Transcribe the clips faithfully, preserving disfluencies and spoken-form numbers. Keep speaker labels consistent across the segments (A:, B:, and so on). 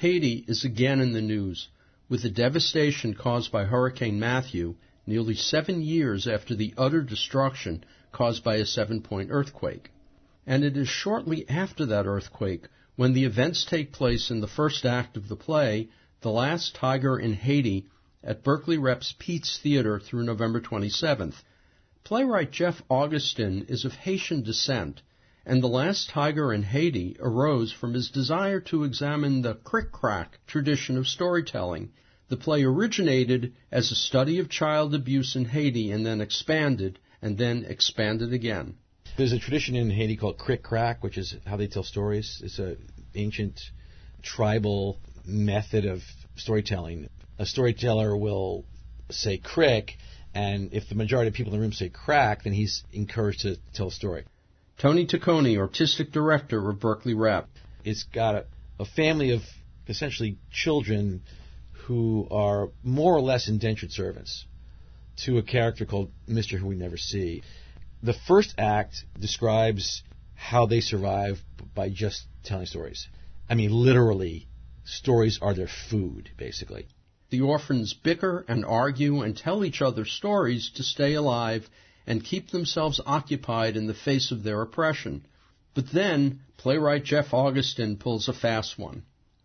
A: Haiti is again in the news, with the devastation caused by Hurricane Matthew nearly seven years after the utter destruction caused by a seven-point earthquake. And it is shortly after that earthquake when the events take place in the first act of the play, The Last Tiger in Haiti, at Berkeley Rep's Pete's Theater through November twenty-seventh. Playwright Jeff Augustin is of Haitian descent, and The Last Tiger in Haiti arose from his desire to examine the crick-crack tradition of storytelling. The play originated as a study of child abuse in Haiti and then expanded, and then expanded again.
B: There's a tradition in Haiti called crick-crack, which is how they tell stories. It's an ancient tribal method of storytelling. A storyteller will say crick, and if the majority of people in the room say crack, then he's encouraged to tell a story.
A: Tony Taccone, artistic director of Berkeley Rep.
B: It's got a, a family of essentially children who are more or less indentured servants to a character called Mister Who We Never See. The first act describes how they survive by just telling stories. I mean, literally, stories are their food, basically.
A: The orphans bicker and argue and tell each other stories to stay alive and keep themselves occupied in the face of their oppression. But then, playwright Jeff Augustin pulls a fast one.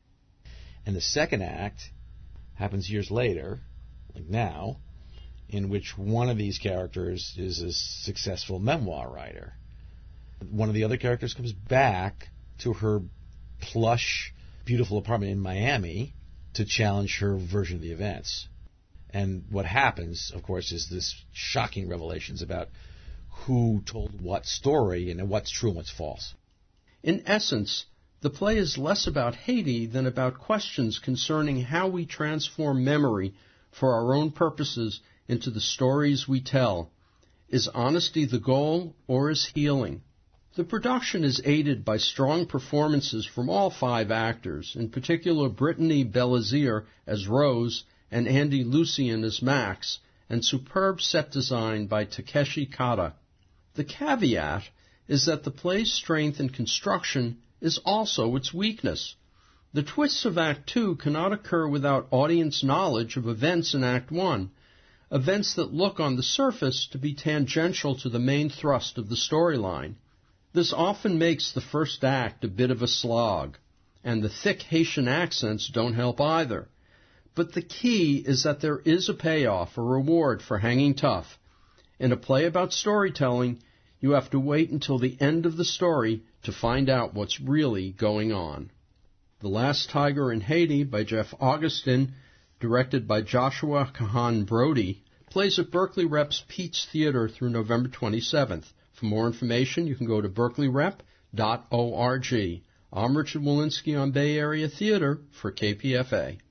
B: And the second act happens years later, like now, in which one of these characters is a successful memoir writer. One of the other characters comes back to her plush, beautiful apartment in Miami to challenge her version of the events. And what happens, of course, is this shocking revelations about who told what story and what's true and what's false.
A: In essence, the play is less about Haiti than about questions concerning how we transform memory for our own purposes into the stories we tell. Is honesty the goal, or is healing? The production is aided by strong performances from all five actors, in particular Brittany Belazier as Rose and Andy Lucian as Max, and superb set design by Takeshi Kata. The caveat is that the play's strength in construction is also its weakness. The twists of Act Two cannot occur without audience knowledge of events in Act One, events that look on the surface to be tangential to the main thrust of the storyline. This often makes the first act a bit of a slog, and the thick Haitian accents don't help either. But the key is that there is a payoff, a reward for hanging tough. In a play about storytelling, you have to wait until the end of the story to find out what's really going on. The Last Tiger in Haiti by Jeff Augustin, directed by Joshua Kahan Brody, plays at Berkeley Rep's Pete's Theater through November twenty-seventh. For more information, you can go to berkeley rep dot org. I'm Richard Walensky on Bay Area Theater for K P F A.